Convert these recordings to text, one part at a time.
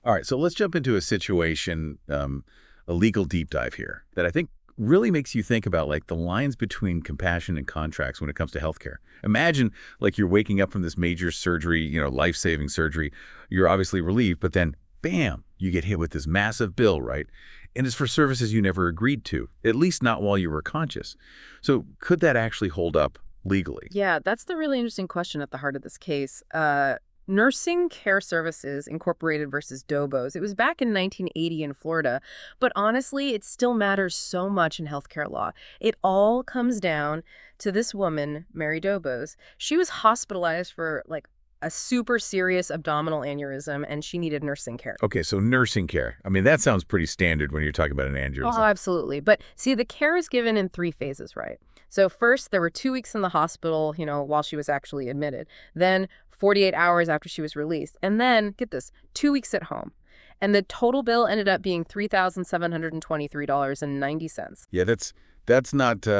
All right, so let's jump into a situation, a legal deep dive here that I think really makes you think about like the lines between compassion and contracts when it comes to healthcare. Imagine like you're waking up from this major surgery, life-saving surgery. You're obviously relieved, but then bam, you get hit with this massive bill, right? And it's for services you never agreed to, at least not while you were conscious. So could that actually hold up legally? Yeah, that's the really interesting question at the heart of this case. Nursing Care Services Incorporated versus Dobos. It was back in 1980 in Florida, but honestly, it still matters so much in healthcare law. It all comes down to this woman, Mary Dobos. She was hospitalized for like a super serious abdominal aneurysm, and she needed nursing care. Okay, so nursing care. I mean, that sounds pretty standard when you're talking about an Oh, aneurysm. absolutely. But see, the care is given in three phases, right? So first, there were 2 weeks in the hospital, while she was actually admitted. Then 48 hours after she was released. And then, get this, 2 weeks at home. And the total bill ended up being $3,723.90. Yeah, that's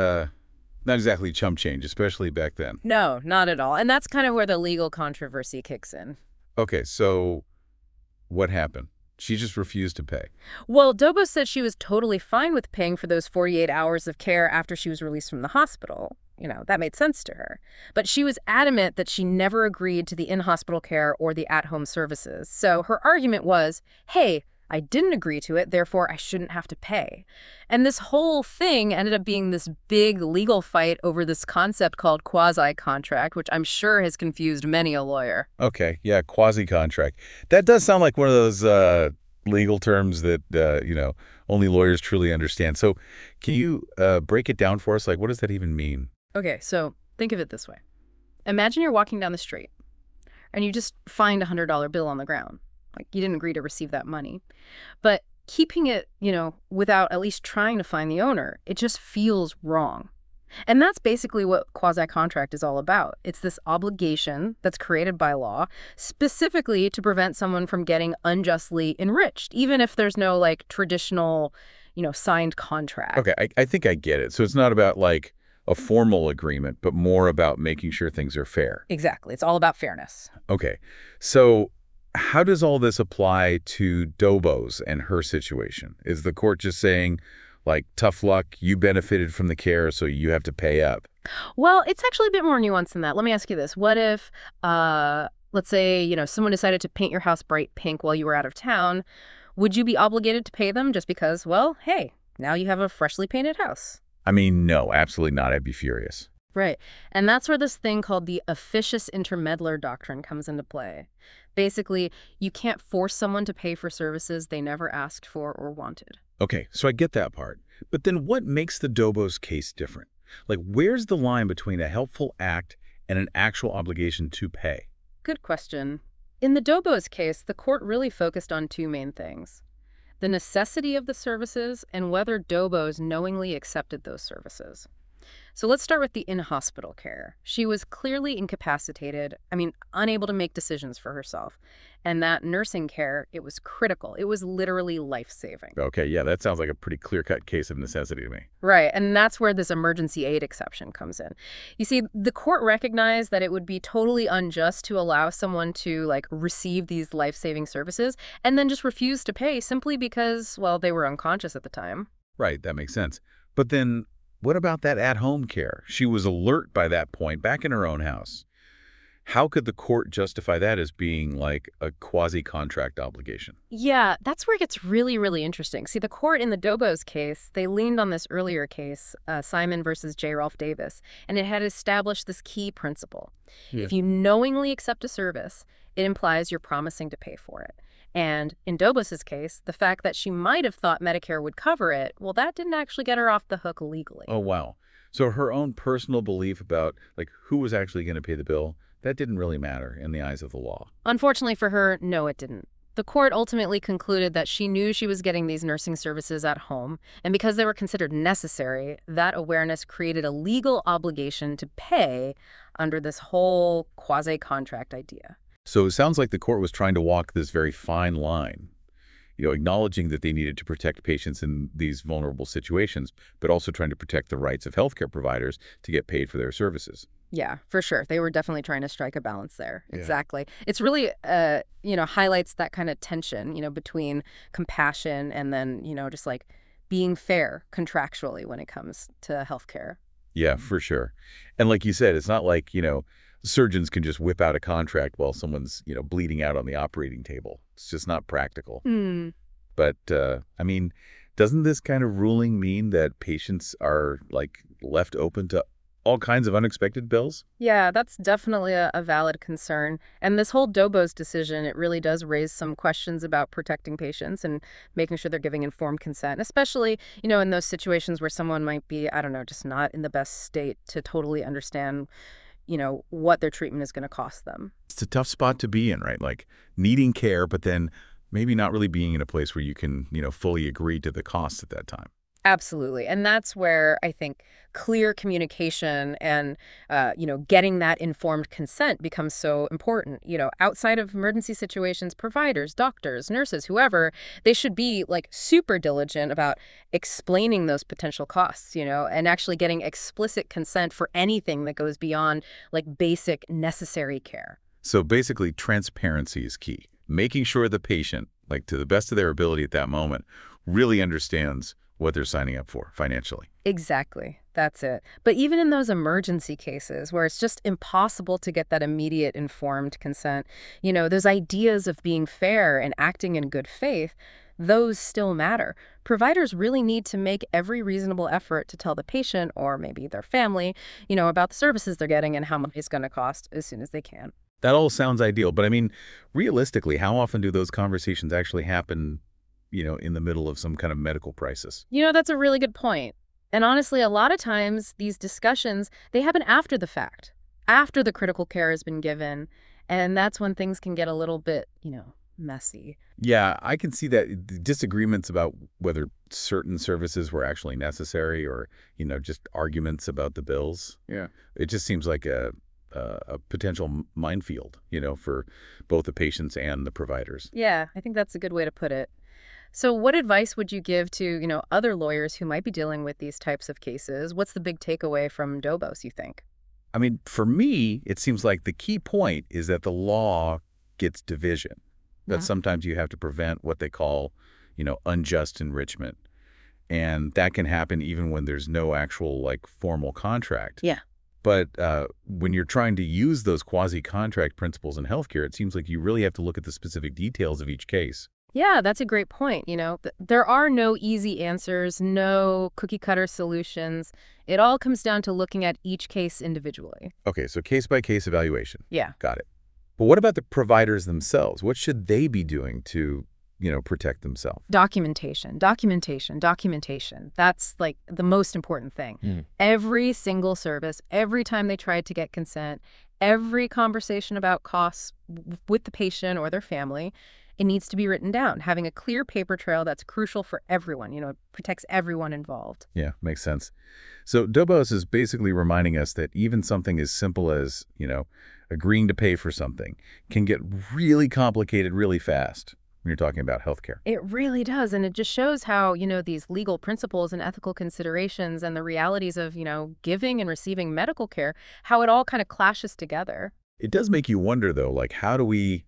not exactly chump change, especially back then. No, not at all. And that's kind of where the legal controversy kicks in. Okay, so what happened? She just refused to pay. Well, Dobo said she was totally fine with paying for those 48 hours of care after she was released from the hospital. That made sense to her. But she was adamant that she never agreed to the in-hospital care or the at-home services. So her argument was, hey, I didn't agree to it, therefore I shouldn't have to pay. And this whole thing ended up being this big legal fight over this concept called quasi-contract, which I'm sure has confused many a lawyer. Okay, yeah, quasi-contract. That does sound like one of those legal terms that only lawyers truly understand. So, can you break it down for us? Like, what does that even mean? Okay, so think of it this way. Imagine you're walking down the street and you just find a $100 bill on the ground. Like you didn't agree to receive that money. But keeping it, without at least trying to find the owner, it just feels wrong. And that's basically what quasi-contract is all about. It's this obligation that's created by law specifically to prevent someone from getting unjustly enriched, even if there's no like traditional, signed contract. Okay, I think I get it. So it's not about like a formal agreement, but more about making sure things are fair. Exactly. It's all about fairness. Okay, so how does all this apply to Dobos and her situation? Is the court just saying, like, tough luck, you benefited from the care, so you have to pay up? Well, it's actually a bit more nuanced than that. Let me ask you this. What if, let's say, someone decided to paint your house bright pink while you were out of town? Would you be obligated to pay them just because, well, hey, now you have a freshly painted house? I mean, no, absolutely not. I'd be furious. Right. And that's where this thing called the officious intermeddler doctrine comes into play. Basically, you can't force someone to pay for services they never asked for or wanted. Okay, so I get that part. But then what makes the Dobos case different? Like, where's the line between a helpful act and an actual obligation to pay? Good question. In the Dobos case, the court really focused on two main things: the necessity of the services and whether Dobos knowingly accepted those services. So let's start with the in-hospital care. She was clearly incapacitated, unable to make decisions for herself. And that nursing care, it was critical. It was literally life-saving. Okay, yeah, that sounds like a pretty clear-cut case of necessity to me. Right, and that's where this emergency aid exception comes in. You see, the court recognized that it would be totally unjust to allow someone to, receive these life-saving services and then just refuse to pay simply because, well, they were unconscious at the time. Right, that makes sense. But then what about that at-home care? She was alert by that point, back in her own house. How could the court justify that as being like a quasi-contract obligation? Yeah, that's where it gets really, really interesting. See, the court in the Dobos case, they leaned on this earlier case, Simon versus J. Ralph Davis, and it had established this key principle. Yeah. If you knowingly accept a service, it implies you're promising to pay for it. And in Dobos's case, the fact that she might have thought Medicare would cover it, well, that didn't actually get her off the hook legally. Oh, wow. So her own personal belief about like who was actually going to pay the bill, that didn't really matter in the eyes of the law. Unfortunately for her, no, it didn't. The court ultimately concluded that she knew she was getting these nursing services at home, and because they were considered necessary, that awareness created a legal obligation to pay under this whole quasi-contract idea. So it sounds like the court was trying to walk this very fine line, acknowledging that they needed to protect patients in these vulnerable situations, but also trying to protect the rights of healthcare providers to get paid for their services. Yeah, for sure. They were definitely trying to strike a balance there. Yeah. Exactly. It's really, highlights that kind of tension, between compassion and then, just like being fair contractually when it comes to healthcare. Yeah, for sure. And like you said, it's not like, surgeons can just whip out a contract while someone's, bleeding out on the operating table. It's just not practical. Hmm. But, I mean, doesn't this kind of ruling mean that patients are, like, left open to all kinds of unexpected bills? Yeah, that's definitely a valid concern. And this whole Dobos decision, it really does raise some questions about protecting patients and making sure they're giving informed consent, especially, in those situations where someone might be, I don't know, just not in the best state to totally understand, what their treatment is going to cost them. It's a tough spot to be in, right? Like, needing care, but then maybe not really being in a place where you can, fully agree to the cost at that time. Absolutely. And that's where I think clear communication and, getting that informed consent becomes so important. Outside of emergency situations, providers, doctors, nurses, whoever, they should be like super diligent about explaining those potential costs, and actually getting explicit consent for anything that goes beyond like basic necessary care. So basically, transparency is key. Making sure the patient, like to the best of their ability at that moment, really understands what they're signing up for financially. Exactly. That's it. But even in those emergency cases where it's just impossible to get that immediate informed consent, those ideas of being fair and acting in good faith, those still matter. Providers really need to make every reasonable effort to tell the patient or maybe their family, about the services they're getting and how much it's going to cost as soon as they can. That all sounds ideal, but I mean, realistically, how often do those conversations actually happen, in the middle of some kind of medical crisis? That's a really good point. And honestly, a lot of times these discussions, they happen after the fact, after the critical care has been given. And that's when things can get a little bit, messy. Yeah, I can see that disagreements about whether certain services were actually necessary or, just arguments about the bills. Yeah. It just seems like a potential minefield, for both the patients and the providers. Yeah, I think that's a good way to put it. So what advice would you give to, other lawyers who might be dealing with these types of cases? What's the big takeaway from Dobos, you think? I mean, for me, it seems like the key point is that the law gets division, that Yeah. sometimes you have to prevent what they call, unjust enrichment. And that can happen even when there's no actual, like, formal contract. Yeah. But when you're trying to use those quasi-contract principles in healthcare, it seems like you really have to look at the specific details of each case. Yeah, that's a great point. There are no easy answers, no cookie cutter solutions. It all comes down to looking at each case individually. Okay, so case-by-case evaluation. Yeah. Got it. But what about the providers themselves? What should they be doing to, protect themselves? Documentation, documentation, documentation. That's like the most important thing. Every single service, every time they tried to get consent, every conversation about costs with the patient or their family, it needs to be written down. Having a clear paper trail, that's crucial for everyone. It protects everyone involved. Yeah, makes sense. So Dobos is basically reminding us that even something as simple as, agreeing to pay for something can get really complicated really fast when you're talking about healthcare. It really does. And it just shows how, these legal principles and ethical considerations and the realities of, giving and receiving medical care, how it all kind of clashes together. It does make you wonder, though, like, how do we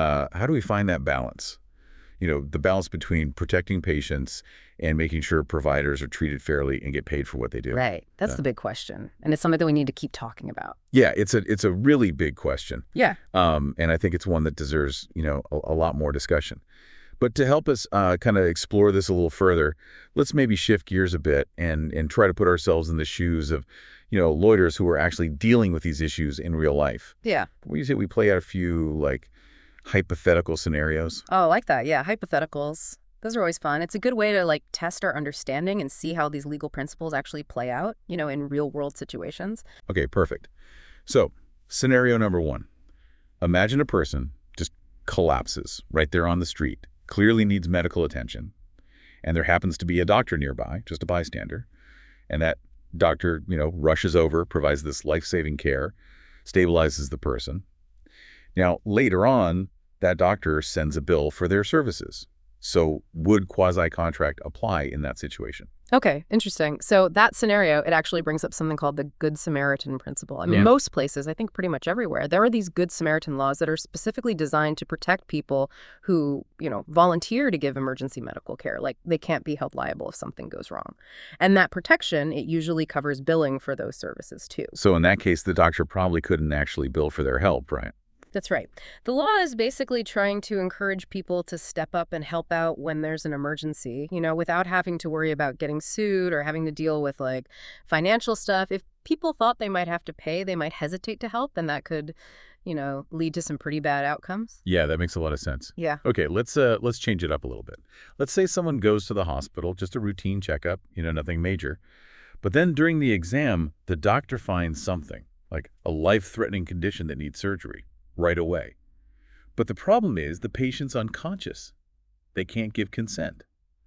find that balance? The balance between protecting patients and making sure providers are treated fairly and get paid for what they do. Right. That's the big question. And it's something that we need to keep talking about. Yeah, it's a really big question. Yeah. And I think it's one that deserves, a lot more discussion. But to help us kind of explore this a little further, let's maybe shift gears a bit and try to put ourselves in the shoes of, lawyers who are actually dealing with these issues in real life. Yeah. We say we play out a few, like, hypothetical scenarios. Oh, I like that. Yeah. Hypotheticals. Those are always fun. It's a good way to like test our understanding and see how these legal principles actually play out, in real world situations. Okay, perfect. So, scenario number one. Imagine a person just collapses right there on the street, clearly needs medical attention, and there happens to be a doctor nearby, just a bystander, and that doctor, rushes over, provides this life-saving care, stabilizes the person. Now, later on, that doctor sends a bill for their services. So would quasi-contract apply in that situation? Okay, interesting. So that scenario, it actually brings up something called the Good Samaritan principle. I mean, Yeah. most places, I think pretty much everywhere, there are these Good Samaritan laws that are specifically designed to protect people who, volunteer to give emergency medical care. Like, they can't be held liable if something goes wrong. And that protection, it usually covers billing for those services too. So in that case, the doctor probably couldn't actually bill for their help, right? That's right. The law is basically trying to encourage people to step up and help out when there's an emergency, without having to worry about getting sued or having to deal with like financial stuff. If people thought they might have to pay, they might hesitate to help, and that could, lead to some pretty bad outcomes. Yeah, that makes a lot of sense. Yeah. Okay, let's change it up a little bit. Let's say someone goes to the hospital, just a routine checkup, nothing major. But then during the exam, the doctor finds something, like a life-threatening condition that needs surgery right away. But the problem is the patient's unconscious. They can't give consent.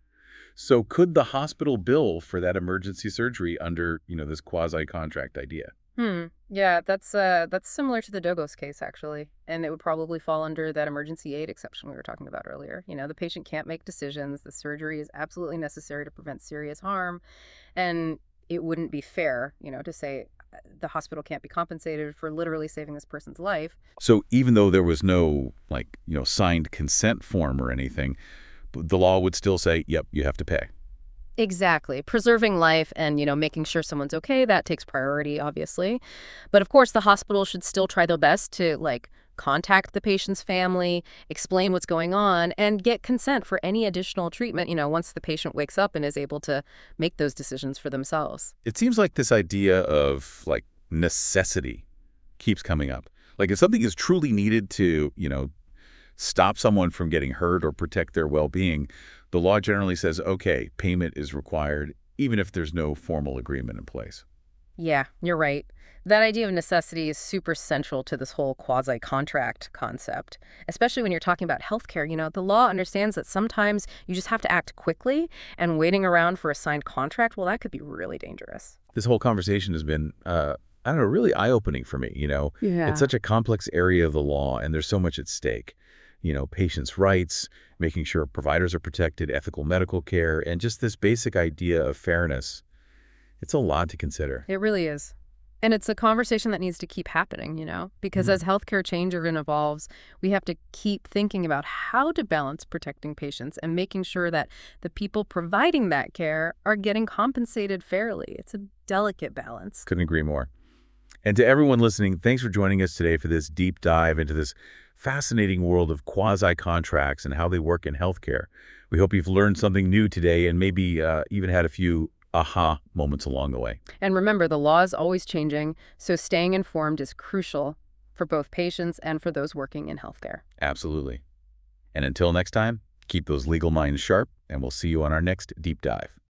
So could the hospital bill for that emergency surgery under, this quasi-contract idea? Yeah, that's similar to the Dogos case, actually. And it would probably fall under that emergency aid exception we were talking about earlier. The patient can't make decisions. The surgery is absolutely necessary to prevent serious harm. And it wouldn't be fair, to say the hospital can't be compensated for literally saving this person's life. So even though there was no, signed consent form or anything, the law would still say, yep, you have to pay. Exactly. Preserving life and, making sure someone's okay, that takes priority, obviously. But of course, the hospital should still try their best to, contact the patient's family, explain what's going on, and get consent for any additional treatment, once the patient wakes up and is able to make those decisions for themselves. It seems like this idea of, necessity keeps coming up. Like, if something is truly needed to, stop someone from getting hurt or protect their well-being, the law generally says, okay, payment is required, even if there's no formal agreement in place. Yeah, you're right. That idea of necessity is super central to this whole quasi-contract concept, especially when you're talking about healthcare. The law understands that sometimes you just have to act quickly, and waiting around for a signed contract, well, that could be really dangerous. This whole conversation has been, I don't know, really eye-opening for me. Yeah. It's such a complex area of the law, and there's so much at stake. Patients' rights, making sure providers are protected, ethical medical care, and just this basic idea of fairness. It's a lot to consider. It really is. And it's a conversation that needs to keep happening, because as healthcare changes and evolves, we have to keep thinking about how to balance protecting patients and making sure that the people providing that care are getting compensated fairly. It's a delicate balance. Couldn't agree more. And to everyone listening, thanks for joining us today for this deep dive into this fascinating world of quasi-contracts and how they work in healthcare. We hope you've learned something new today and maybe even had a few aha moments along the way. And remember, the law is always changing, so staying informed is crucial for both patients and for those working in healthcare. Absolutely. And until next time, keep those legal minds sharp, and we'll see you on our next deep dive.